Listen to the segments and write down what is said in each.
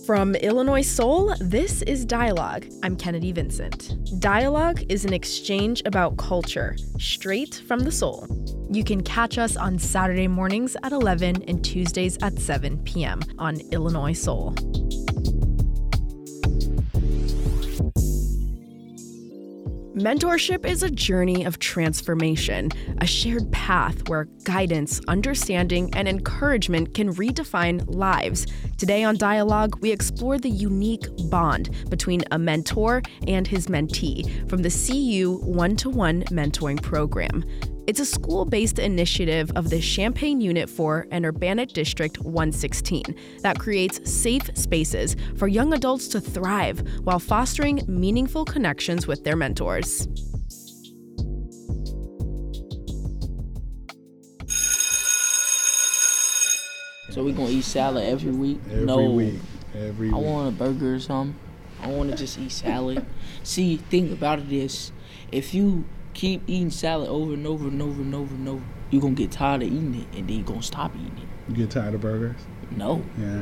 From Illinois Soul, this is Dialogue. I'm Kennedy Vincent. Dialogue is an exchange about culture, straight from the soul. You can catch us on Saturday mornings at 11 and Tuesdays at 7 p.m. on Illinois Soul. Mentorship is a journey of transformation, a shared path where guidance, understanding, and encouragement can redefine lives. Today on Dialogue, we explore the unique bond between a mentor and his mentee from the CU One-to-One Mentoring Program. It's a school-based initiative of the Champaign Unit 4 and Urbana District 116 that creates safe spaces for young adults to thrive while fostering meaningful connections with their mentors. So we're gonna eat salad every week? Every week. I want a burger or something. I want to just eat salad. See, think about it is, if you keep eating salad over and over and over and over and over, you're going to get tired of eating it, and then you're going to stop eating it. You get tired of burgers? No. Yeah.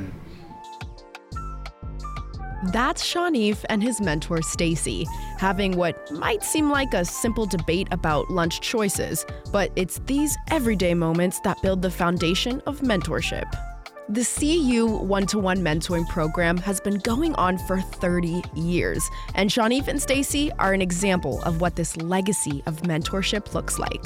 That's Shawnif and his mentor, Stacy, having what might seem like a simple debate about lunch choices, but it's these everyday moments that build the foundation of mentorship. The CU One-to-One Mentoring Program has been going on for 30 years, and Shawnif and Stacy are an example of what this legacy of mentorship looks like.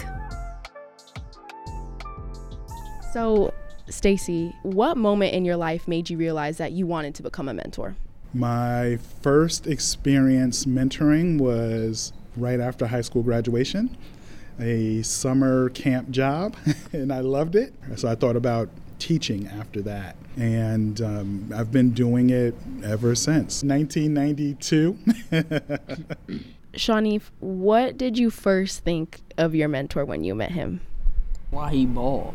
So, Stacy, what moment in your life made you realize that you wanted to become a mentor? My first experience mentoring was right after high school graduation, a summer camp job, and I loved it. So I thought about teaching after that, and I've been doing it ever since 1992. Shawnif, what did you first think of your mentor when you met him? Why he bald?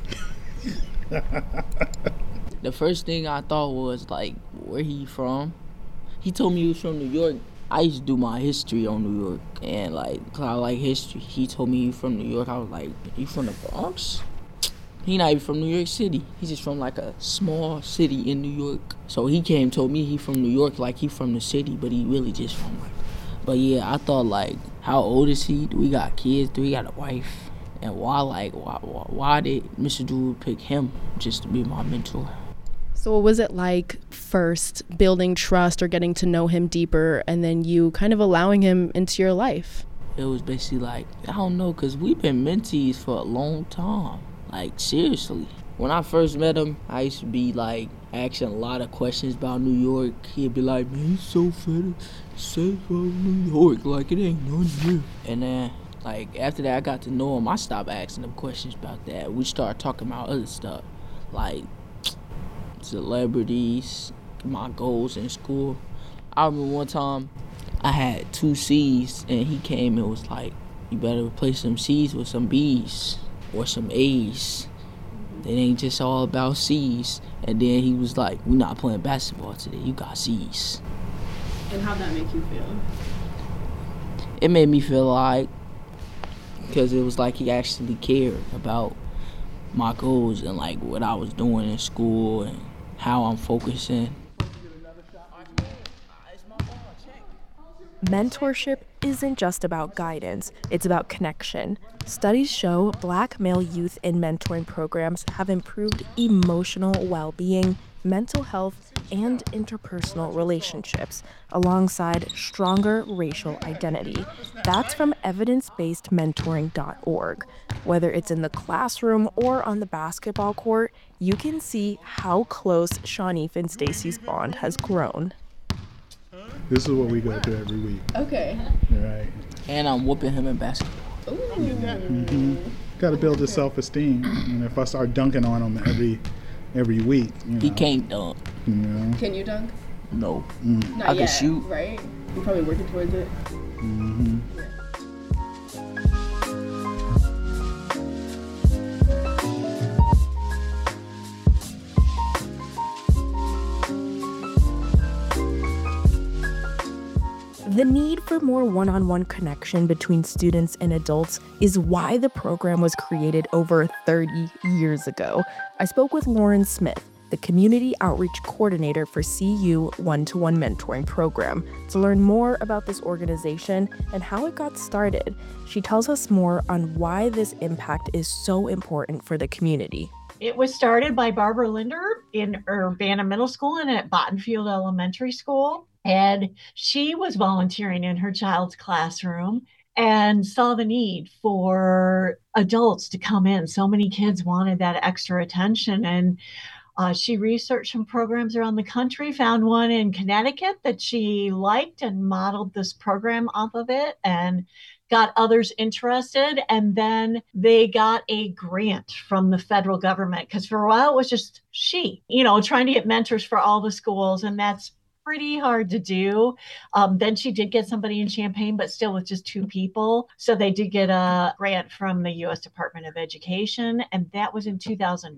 The first thing I thought was, like, where he from? He told me he was from New York. I used to do my history on New York, and, like, 'cause I like history. He told me he was from New York. I was like, you from the Bronx? He not even from New York City. He's just from, like, a small city in New York. So he came and told me he from New York, like he from the city, but he really just from, like. But yeah, I thought, like, how old is he? Do we got kids? Do we got a wife? And why did Mr. Drew pick him just to be my mentor? So what was it like first building trust or getting to know him deeper, and then you kind of allowing him into your life? It was basically like, I don't know, because we've been mentees for a long time. Like, seriously. When I first met him, I used to be, like, asking a lot of questions about New York. He'd be like, man, it's so safe out New York, like, it ain't nothing here. And then, like, after that, I got to know him. I stopped asking him questions about that. We started talking about other stuff, like celebrities, my goals in school. I remember one time I had 2 C's, and he came and was like, you better replace some C's with some B's or some A's. It ain't just all about C's. And then he was like, we're not playing basketball today, you got C's. And how'd that make you feel? It made me feel like, because it was like he actually cared about my goals and, like, what I was doing in school and how I'm focusing. Mentorship isn't just about guidance, it's about connection. Studies show Black male youth in mentoring programs have improved emotional well-being, mental health, and interpersonal relationships, alongside stronger racial identity. That's from evidence-based-mentoring.org. Whether it's in the classroom or on the basketball court, you can see how close Shawnif and Stacy's bond has grown. This is what we go through every week. Okay. Right. And I'm whooping him in basketball. Ooh. Mm-hmm. Got to build his self-esteem. And if I start dunking on him every week, you know. He can't dunk. You know? Can you dunk? No. Not I yet, can shoot. right? You're probably working towards it. Mm-hmm. The need for more one-on-one connection between students and adults is why the program was created over 30 years ago. I spoke with Lauren Smith, the Community Outreach Coordinator for CU One-to-One Mentoring Program. To learn more about this organization and how it got started, she tells us more on why this impact is so important for the community. It was started by Barbara Linder in Urbana Middle School and at Bottenfield Elementary School. And she was volunteering in her child's classroom and saw the need for adults to come in. So many kids wanted that extra attention. And she researched some programs around the country, found one in Connecticut that she liked and modeled this program off of it and got others interested. And then they got a grant from the federal government because for a while it was just she, trying to get mentors for all the schools. And that's pretty hard to do. Then she did get somebody in Champaign, but still with just 2 people. So they did get a grant from the U.S. Department of Education. And that was in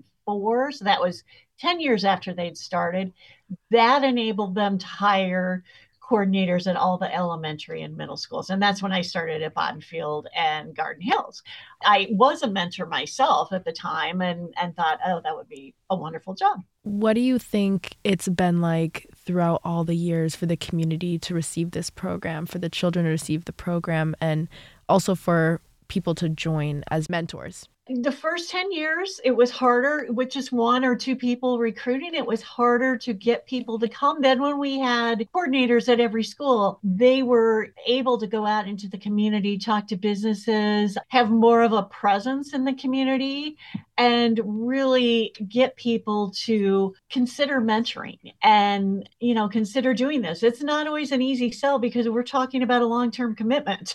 2004. So that was 10 years after they'd started. That enabled them to hire coordinators at all the elementary and middle schools. And that's when I started at Bottenfield and Garden Hills. I was a mentor myself at the time and thought, oh, that would be a wonderful job. What do you think it's been like throughout all the years for the community to receive this program, for the children to receive the program, and also for people to join as mentors? The first 10 years, it was harder with just 1 or 2 people recruiting. It was harder to get people to come. Then when we had coordinators at every school, they were able to go out into the community, talk to businesses, have more of a presence in the community, and really get people to consider mentoring and, consider doing this. It's not always an easy sell because we're talking about a long-term commitment.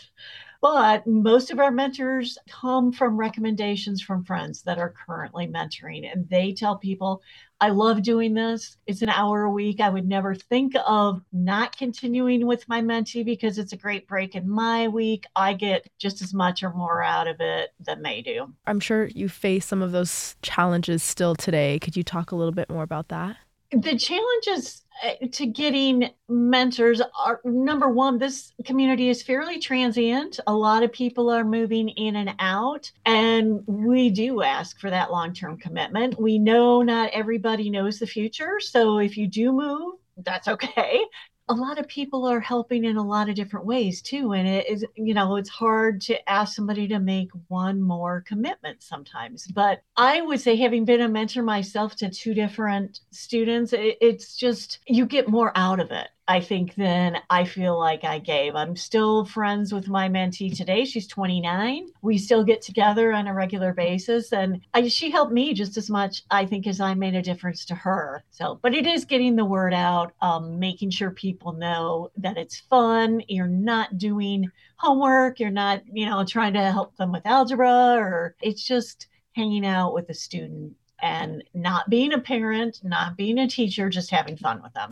But most of our mentors come from recommendations from friends that are currently mentoring. And they tell people, I love doing this. It's an hour a week. I would never think of not continuing with my mentee because it's a great break in my week. I get just as much or more out of it than they do. I'm sure you face some of those challenges still today. Could you talk a little bit more about that? The challenges to getting mentors are, number one, this community is fairly transient. A lot of people are moving in and out, and we do ask for that long-term commitment. We know not everybody knows the future, so if you do move, that's okay. A lot of people are helping in a lot of different ways too. And it is, it's hard to ask somebody to make one more commitment sometimes. But I would say, having been a mentor myself to 2 different students, it's just, you get more out of it, I think, than I feel like I gave. I'm still friends with my mentee today. She's 29. We still get together on a regular basis. And she helped me just as much, I think, as I made a difference to her. But it is getting the word out, making sure people know that it's fun. You're not doing homework. You're not, trying to help them with algebra, or it's just hanging out with a student and not being a parent, not being a teacher, just having fun with them.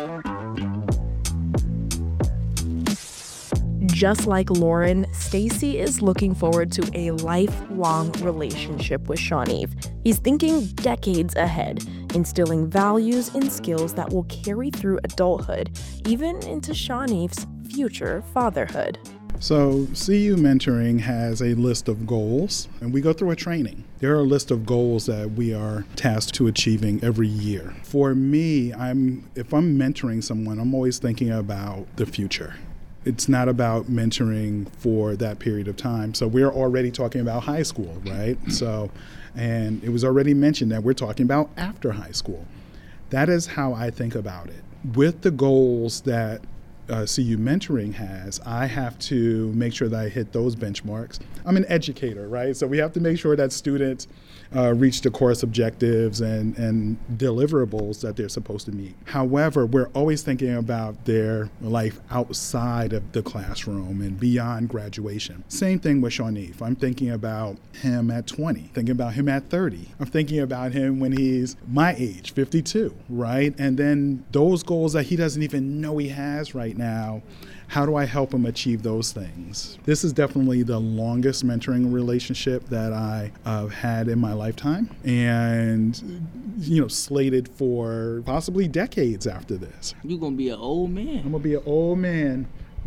Just like Lauren, Stacy is looking forward to a lifelong relationship with Shawneve. He's thinking decades ahead, instilling values and skills that will carry through adulthood, even into Shawneve's future fatherhood. So CU Mentoring has a list of goals, and we go through a training. There are a list of goals that we are tasked to achieving every year. For me, if I'm mentoring someone, I'm always thinking about the future. It's not about mentoring for that period of time. So we're already talking about high school, right? And it was already mentioned that we're talking about after high school. That is how I think about it. With the goals that CU Mentoring has, I have to make sure that I hit those benchmarks. I'm an educator, right? So we have to make sure that students reach the course objectives and deliverables that they're supposed to meet. However, we're always thinking about their life outside of the classroom and beyond graduation. Same thing with Shawneve. I'm thinking about him at 20, thinking about him at 30. I'm thinking about him when he's my age, 52, right? And then those goals that he doesn't even know he has right now, how do I help him achieve those things? This is definitely the longest mentoring relationship that I had in my lifetime, and slated for possibly decades after this. You're gonna be an old man. I'm gonna be an old man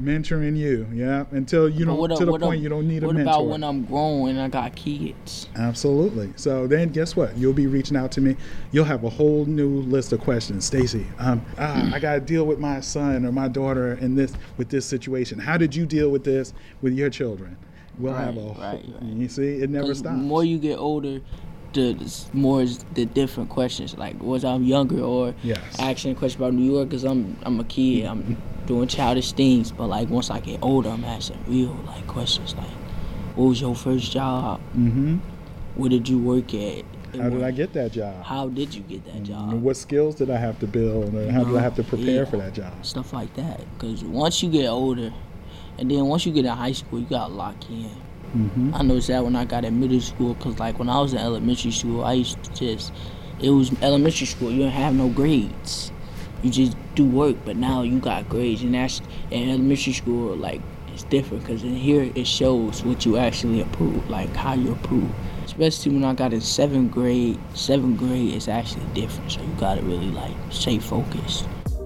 Mentoring you, yeah, until you don't, to the point you don't need a mentor. What about when I'm grown and I got kids? Absolutely. So then guess what? You'll be reaching out to me. You'll have a whole new list of questions. Stacey, I got to deal with my son or my daughter with this situation. How did you deal with this with your children? We'll have right. You see, it never stops. The more you get older, the more the different questions. Like, was I younger or asking a question about New York because I'm a kid. I'm doing childish things. But like once I get older, I'm asking real like questions like, what was your first job? Mm-hmm. Where did you work at? How did I get that job? How did you get that job? What skills did I have to build? Or how did I have to prepare for that job? Stuff like that. Because once you get older, and then once you get in high school, you got to lock in. Mm-hmm. I noticed that when I got in middle school, because like when I was in elementary school, I used to it was elementary school, you didn't have no grades. You just do work, but now you got grades. And that's in elementary school, like, it's different, because in here it shows what you actually approve, like how you approve. Especially when I got in 7th grade. 7th grade is actually different, so you got to really like stay focused.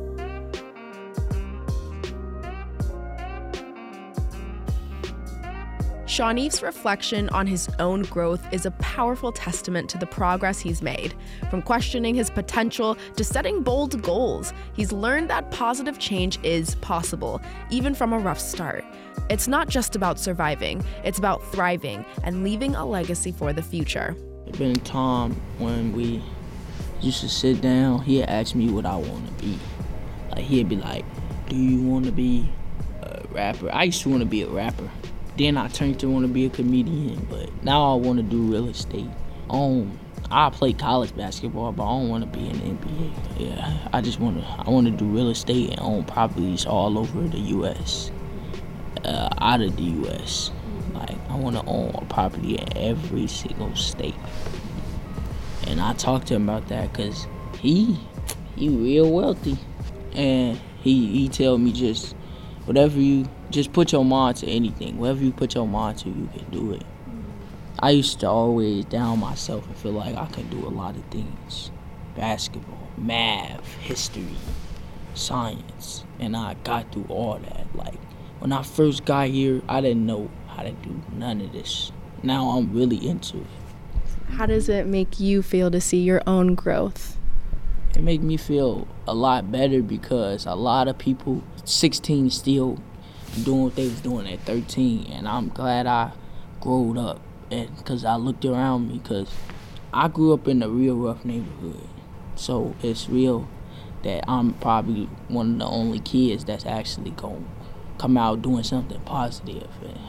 Shawneef's reflection on his own growth is a powerful testament to the progress he's made. From questioning his potential to setting bold goals, he's learned that positive change is possible, even from a rough start. It's not just about surviving, it's about thriving and leaving a legacy for the future. There's been a time when we used to sit down, he'd ask me what I want to be. Like, he'd be like, do you want to be a rapper? I used to want to be a rapper. Then I turned to want to be a comedian, but now I want to do real estate. I play college basketball, but I don't want to be in the NBA. Yeah, I want to do real estate and own properties all over the U.S., out of the U.S. Like, I want to own a property in every single state. And I talked to him about that because he real wealthy. And he tell me just put your mind to anything. Whatever you put your mind to, you can do it. I used to always down myself and feel like I could do a lot of things. Basketball, math, history, science. And I got through all that. Like, when I first got here, I didn't know how to do none of this. Now I'm really into it. How does it make you feel to see your own growth? It makes me feel a lot better because a lot of people, 16, still doing what they was doing at 13, and I'm glad I growed up, and because I looked around me, because I grew up in a real rough neighborhood, so it's real that I'm probably one of the only kids that's actually going to come out doing something positive,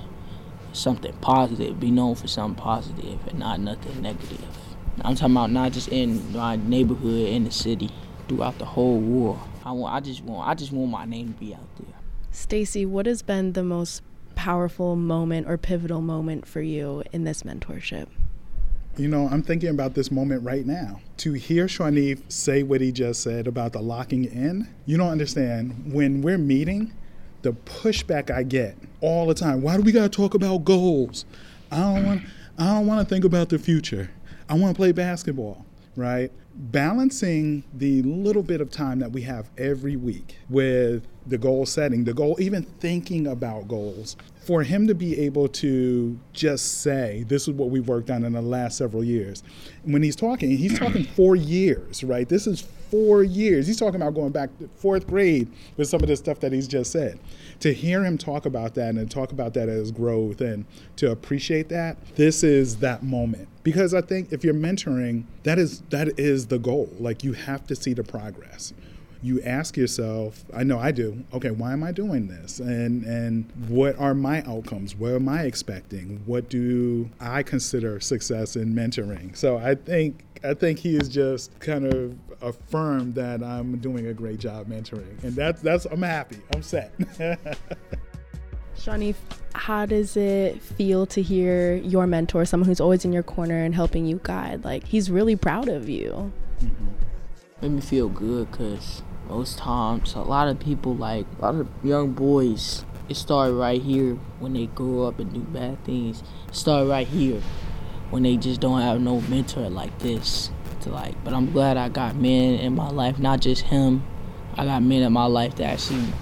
be known for something positive and not nothing negative. I'm talking about not just in my neighborhood, in the city, throughout the whole world. I just want my name to be out there. Stacey, what has been the most powerful moment or pivotal moment for you in this mentorship? You know, I'm thinking about this moment right now. To hear Shawneef say what he just said about the locking in, you don't understand. When we're meeting, the pushback I get all the time. Why do we gotta talk about goals? I don't want to think about the future. I want to play basketball, right? Balancing the little bit of time that we have every week with the goal setting, the goal, even thinking about goals, for him to be able to just say, this is what we've worked on in the last several years. When he's talking 4 years, right? This is 4 years. He's talking about going back to 4th grade with some of the stuff that he's just said. To hear him talk about that and talk about that as growth and to appreciate that, this is that moment. Because I think if you're mentoring, that is the goal. Like, you have to see the progress. You ask yourself, I know I do, okay, why am I doing this? And what are my outcomes? What am I expecting? What do I consider success in mentoring? So I think he has just kind of affirmed that I'm doing a great job mentoring. And that's I'm happy. I'm set. Shawneef, how does it feel to hear your mentor, someone who's always in your corner and helping you guide? Like, he's really proud of you. Mm-hmm. Made me feel good because most times a lot of young boys, it started right here when they grow up and do bad things. It started right here when they just don't have no mentor like this. But I'm glad I got men in my life, not just him. I got men in my life that actually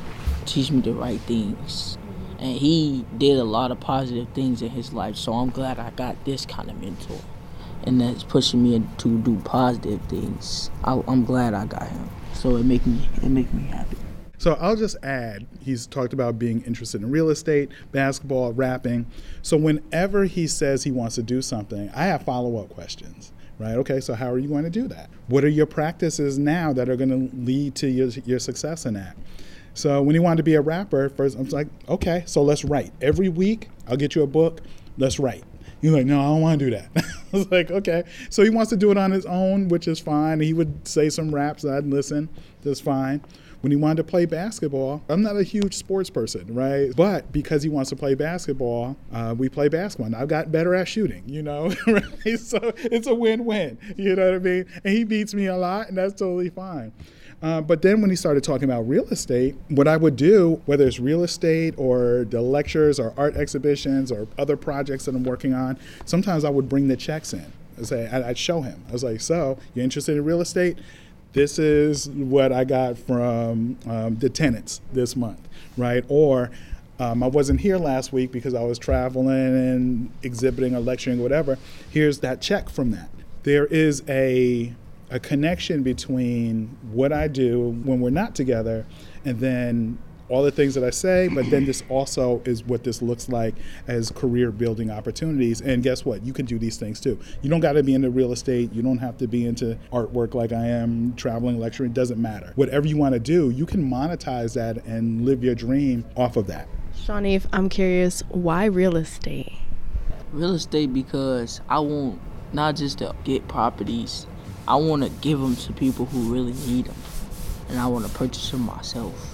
teach me the right things. And he did a lot of positive things in his life, so I'm glad I got this kind of mentor. And that's pushing me to do positive things. I'm glad I got him. So it make me happy. So I'll just add, he's talked about being interested in real estate, basketball, rapping. So whenever he says he wants to do something, I have follow-up questions, right? Okay, so how are you going to do that? What are your practices now that are going to lead to your success in that? So when he wanted to be a rapper, first I was like, okay, so let's write. Every week, I'll get you a book, let's write. He's like, no, I don't want to do that. I was like, okay. So he wants to do it on his own, which is fine. He would say some raps, I'd listen, that's fine. When he wanted to play basketball, I'm not a huge sports person, right? But because he wants to play basketball, we play basketball. And I've got better at shooting, right? So it's a win-win, you know what I mean? And he beats me a lot, and that's totally fine. But then when he started talking about real estate, what I would do, whether it's real estate or the lectures or art exhibitions or other projects that I'm working on, sometimes I would bring the checks in. I'd show him. I was like, so you're interested in real estate? This is what I got from the tenants this month, right? Or I wasn't here last week because I was traveling and exhibiting or lecturing or whatever. Here's that check from that. There is a connection between what I do when we're not together and then all the things that I say, but then this also is what this looks like as career building opportunities. And guess what? You can do these things too. You don't got to be into real estate. You don't have to be into artwork like I am, traveling, lecturing. It doesn't matter. Whatever you want to do, you can monetize that and live your dream off of that. Shawnee, I'm curious, why real estate? Real estate because I want not just to get properties, I want to give them to people who really need them. And I want to purchase them myself.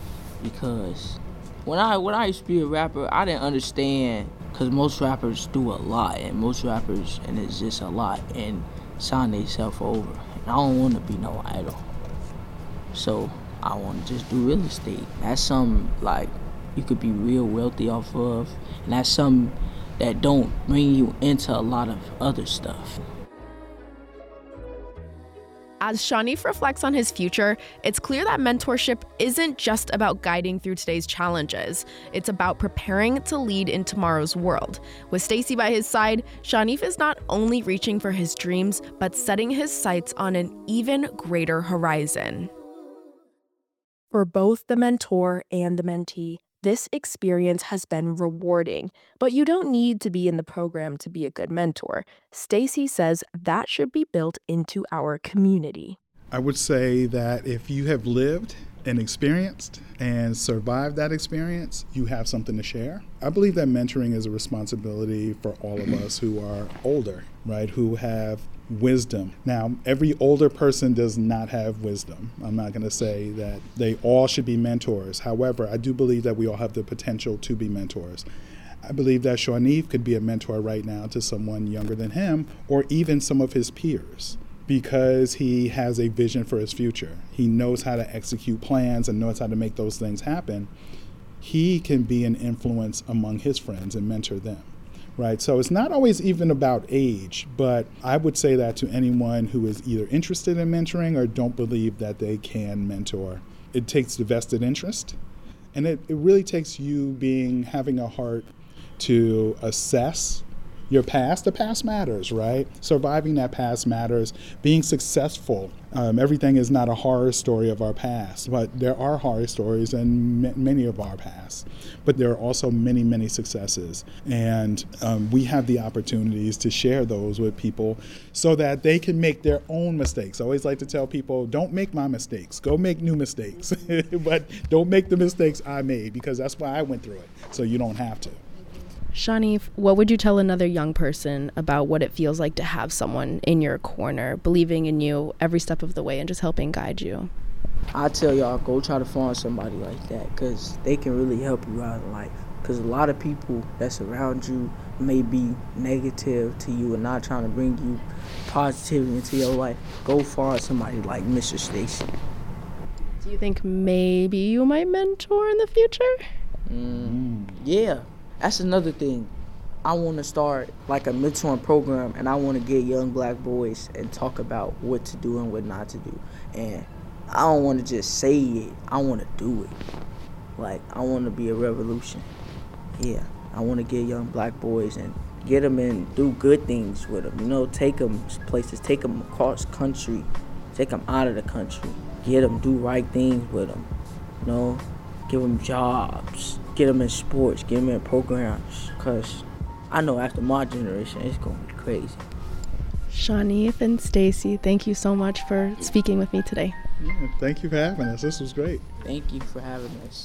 Because when I used to be a rapper, I didn't understand, because most rappers do a lot, and it's just a lot, and sign themselves over. And I don't want to be no idol. So I want to just do real estate. That's something like you could be real wealthy off of, and that's something that don't bring you into a lot of other stuff. As Shanif reflects on his future, it's clear that mentorship isn't just about guiding through today's challenges. It's about preparing to lead in tomorrow's world. With Stacy by his side, Shanif is not only reaching for his dreams, but setting his sights on an even greater horizon. For both the mentor and the mentee, this experience has been rewarding, but you don't need to be in the program to be a good mentor. Stacy says that should be built into our community. I would say that if you have lived and experienced and survived that experience, you have something to share. I believe that mentoring is a responsibility for all of us who are older, right, who have wisdom. Now, every older person does not have wisdom. I'm not going to say that they all should be mentors. However, I do believe that we all have the potential to be mentors. I believe that Shawnee could be a mentor right now to someone younger than him or even some of his peers because he has a vision for his future. He knows how to execute plans and knows how to make those things happen. He can be an influence among his friends and mentor them. Right, so it's not always even about age, but I would say that to anyone who is either interested in mentoring or don't believe that they can mentor. It takes the vested interest, and it really takes you having a heart to assess your past. The past matters, right? Surviving that past matters. Being successful. Everything is not a horror story of our past, but there are horror stories in many of our past. But there are also many, many successes. And we have the opportunities to share those with people so that they can make their own mistakes. I always like to tell people, don't make my mistakes. Go make new mistakes. But don't make the mistakes I made, because that's why I went through it. So you don't have to. Shanif, what would you tell another young person about what it feels like to have someone in your corner, believing in you every step of the way and just helping guide you? I tell y'all, go try to find somebody like that, because they can really help you out in life. Because a lot of people that's around you may be negative to you and not trying to bring you positivity into your life. Go find somebody like Mr. Stacy. Do you think maybe you might mentor in the future? Yeah. That's another thing. I want to start like a mentoring program, and I want to get young black boys and talk about what to do and what not to do. And I don't want to just say it. I want to do it. Like, I want to be a revolution. Yeah, I want to get young black boys and get them and do good things with them. You know, take them places, take them across country, take them out of the country, get them, do right things with them. You know, give them jobs, get them in sports, get them in programs. Because I know after my generation, it's going to be crazy. Shanice and Stacy, thank you so much for speaking with me today. Yeah, thank you for having us. This was great. Thank you for having us.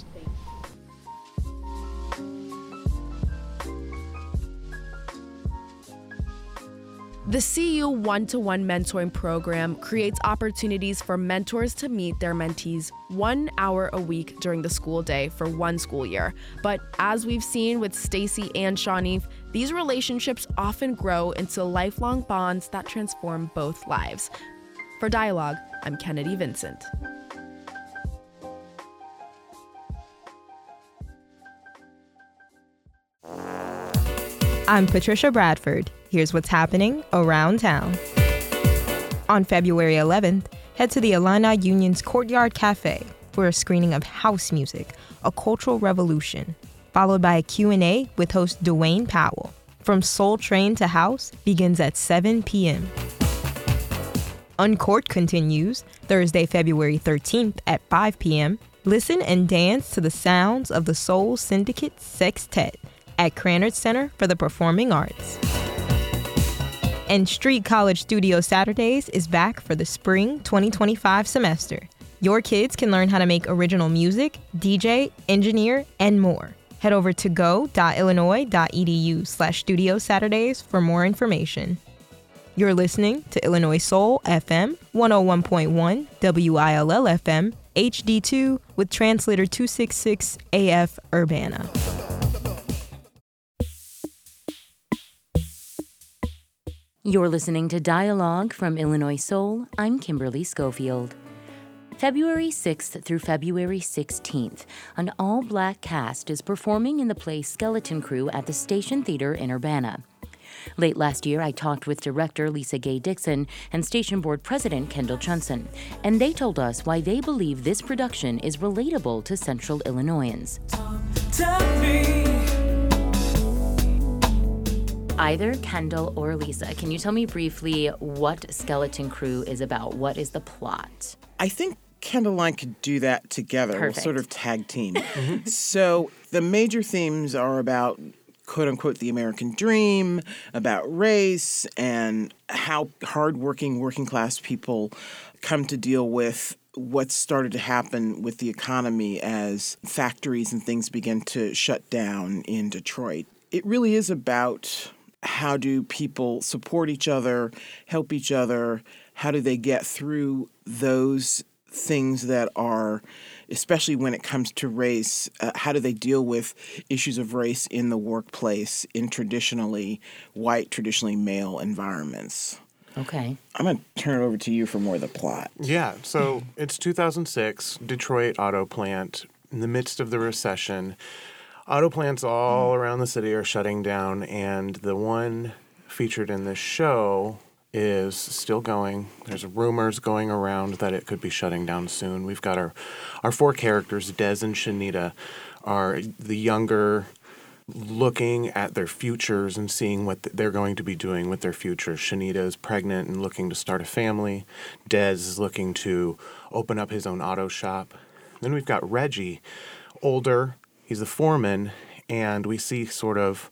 The CU one-to-one mentoring program creates opportunities for mentors to meet their mentees 1 hour a week during the school day for one school year. But as we've seen with Stacy and Shanice, these relationships often grow into lifelong bonds that transform both lives. For Dialogue, I'm Kennedy Vincent. I'm Patricia Bradford. Here's what's happening around town. On February 11th, head to the Illini Union's Courtyard Cafe for a screening of House Music, A Cultural Revolution, followed by a Q&A with host Dwayne Powell. From Soul Train to House begins at 7 p.m. Uncorked continues Thursday, February 13th at 5 p.m. Listen and dance to the sounds of the Soul Syndicate Sextet at Krannert Center for the Performing Arts. And Street College Studio Saturdays is back for the spring 2025 semester. Your kids can learn how to make original music, DJ, engineer, and more. Head over to go.illinois.edu/Studio Saturdays for more information. You're listening to Illinois Soul FM 101.1 WILL FM HD2 with translator 266 AF Urbana. You're listening to Dialogue from Illinois Soul. I'm Kimberly Schofield. February 6th through February 16th, an all-black cast is performing in the play Skeleton Crew at the Station Theater in Urbana. Late last year, I talked with director Lisa Gay Dixon and station board president Kendall Chunson, and they told us why they believe this production is relatable to Central Illinoisans. Either Kendall or Lisa, can you tell me briefly what Skeleton Crew is about? What is the plot? I think Kendall and I could do that together. Perfect. We'll sort of tag team. So the major themes are about, quote unquote, the American dream, about race, and how hardworking working class people come to deal with what's started to happen with the economy as factories and things begin to shut down in Detroit. It really is about how do people support each other, help each other, how do they get through those things that are, especially when it comes to race, how do they deal with issues of race in the workplace in traditionally white, traditionally male environments. Okay. I'm going to turn it over to you for more of the plot. Yeah, so it's 2006, Detroit auto plant, in the midst of the recession. Auto plants all around the city are shutting down, and the one featured in this show is still going. There's rumors going around that it could be shutting down soon. We've got our four characters, Des and Shanita, are the younger, looking at their futures and seeing what they're going to be doing with their futures. Shanita is pregnant and looking to start a family. Des is looking to open up his own auto shop. Then we've got Reggie, older. He's the foreman, and we see sort of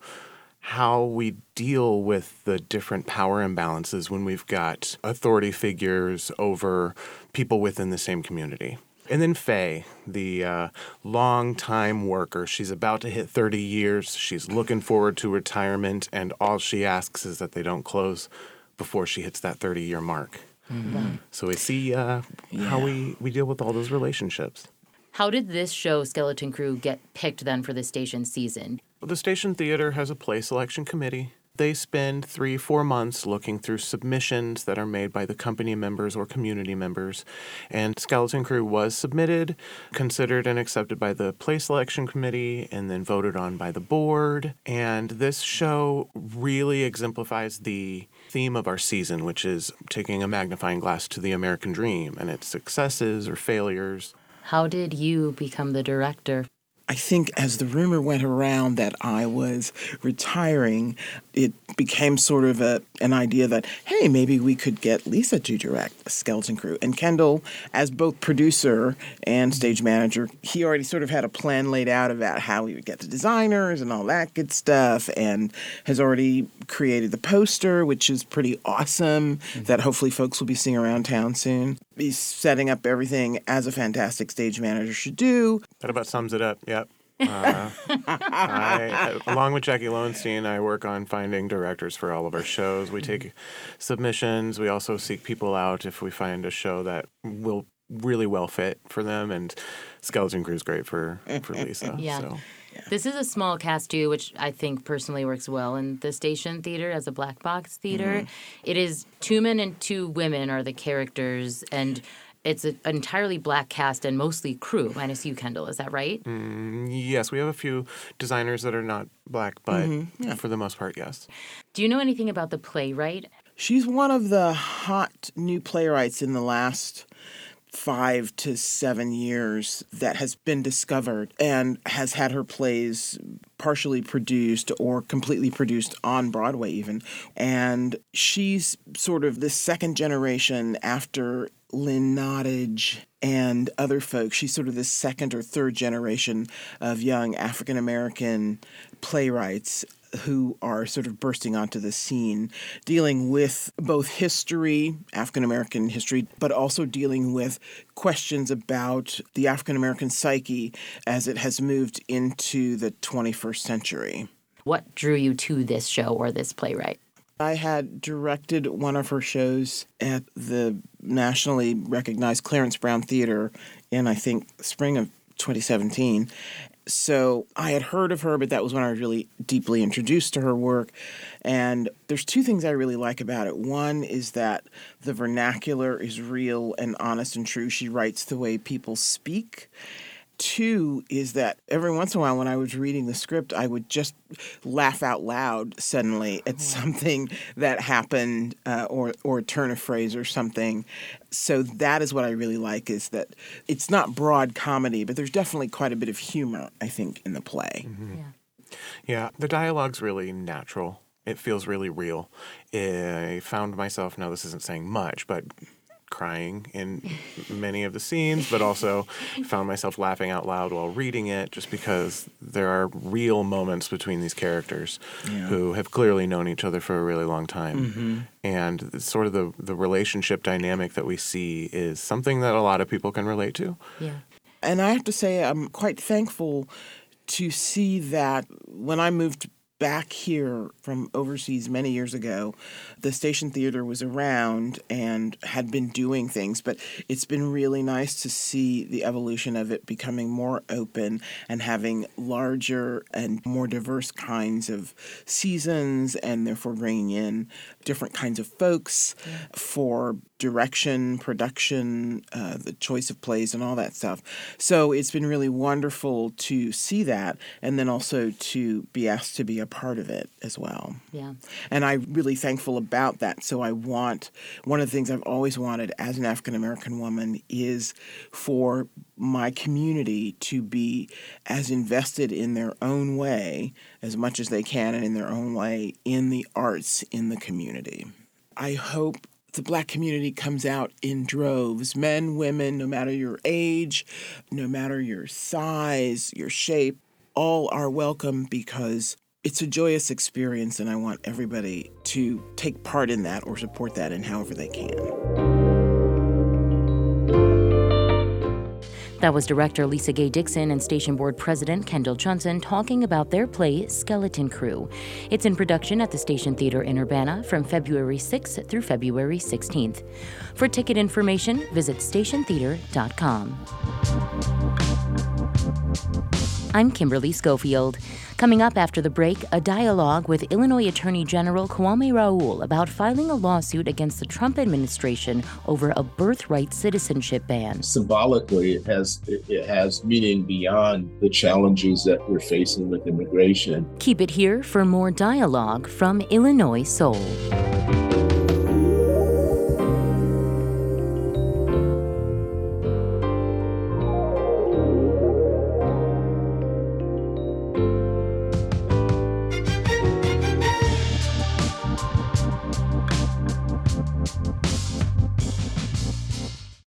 how we deal with the different power imbalances when we've got authority figures over people within the same community. And then Faye, the long-time worker. She's about to hit 30 years. She's looking forward to retirement, and all she asks is that they don't close before she hits that 30-year mark. Mm-hmm. So we see how we deal with all those relationships. How did this show, Skeleton Crew, get picked then for the station season? Well, the Station Theater has a play selection committee. They spend 3-4 months looking through submissions that are made by the company members or community members. And Skeleton Crew was submitted, considered and accepted by the play selection committee, and then voted on by the board. And this show really exemplifies the theme of our season, which is taking a magnifying glass to the American dream and its successes or failures. How did you become the director? I think as the rumor went around that I was retiring, it became sort of an idea that, hey, maybe we could get Lisa to direct Skeleton Crew. And Kendall, as both producer and stage manager, he already sort of had a plan laid out about how he would get the designers and all that good stuff, and has already created the poster, which is pretty awesome, that hopefully folks will be seeing around town soon. He's setting up everything as a fantastic stage manager should do. That about sums it up. Yep. Along with Jackie Lowenstein, I work on finding directors for all of our shows. We take submissions. We also seek people out if we find a show that will really well fit for them. And Skeleton Crew is great for Lisa. Yeah. So. This is a small cast, too, which I think personally works well in the Station Theater as a black box theater. It is 2 men and 2 women are the characters, and it's an entirely black cast and mostly crew, minus you, Kendall. Is that right? Yes, we have a few designers that are not black, but for the most part, yes. Do you know anything about the playwright? She's one of the hot new playwrights in the last 5 to 7 years that has been discovered and has had her plays partially produced or completely produced on Broadway even. And she's sort of the second generation after Lynn Nottage and other folks. She's sort of the second or third generation of young African-American playwrights who are sort of bursting onto the scene, dealing with both history, African-American history, but also dealing with questions about the African-American psyche as it has moved into the 21st century. What drew you to this show or this playwright? I had directed one of her shows at the nationally recognized Clarence Brown Theater in, I think, spring of 2017. So I had heard of her, but that was when I was really deeply introduced to her work. And there's 2 things I really like about it. One is that the vernacular is real and honest and true. She writes the way people speak. 2 is that every once in a while when I was reading the script, I would just laugh out loud suddenly at something that happened or a turn of phrase or something. So that is what I really like, is that it's not broad comedy, but there's definitely quite a bit of humor, I think, in the play. Yeah, the dialogue's really natural. It feels really real. I found myself, now this isn't saying much, but crying in many of the scenes, but also found myself laughing out loud while reading it, just because there are real moments between these characters who have clearly known each other for a really long time. And sort of the relationship dynamic that we see is something that a lot of people can relate to. Yeah. And I have to say I'm quite thankful to see that when I moved back here from overseas many years ago, the Station Theater was around and had been doing things, but it's been really nice to see the evolution of it becoming more open and having larger and more diverse kinds of seasons, and therefore bringing in different kinds of folks for direction, production, the choice of plays and all that stuff. So it's been really wonderful to see that, and then also to be asked to be a part of it as well. Yeah. And I'm really thankful about that. So one of the things I've always wanted as an African-American woman is for my community to be as invested in their own way as much as they can, and in their own way in the arts in the community. I hope the Black community comes out in droves, men, women, no matter your age, no matter your size, your shape, all are welcome, because it's a joyous experience, and I want everybody to take part in that or support that in however they can. That was director Lisa Gay Dixon and station board president Kendall Johnson talking about their play Skeleton Crew. It's in production at the Station Theater in Urbana from February 6th through February 16th. For ticket information, visit stationtheater.com. I'm Kimberly Schofield. Coming up after the break, a dialogue with Illinois Attorney General Kwame Raoul about filing a lawsuit against the Trump administration over a birthright citizenship ban. Symbolically, it has meaning beyond the challenges that we're facing with immigration. Keep it here for more dialogue from Illinois Soul.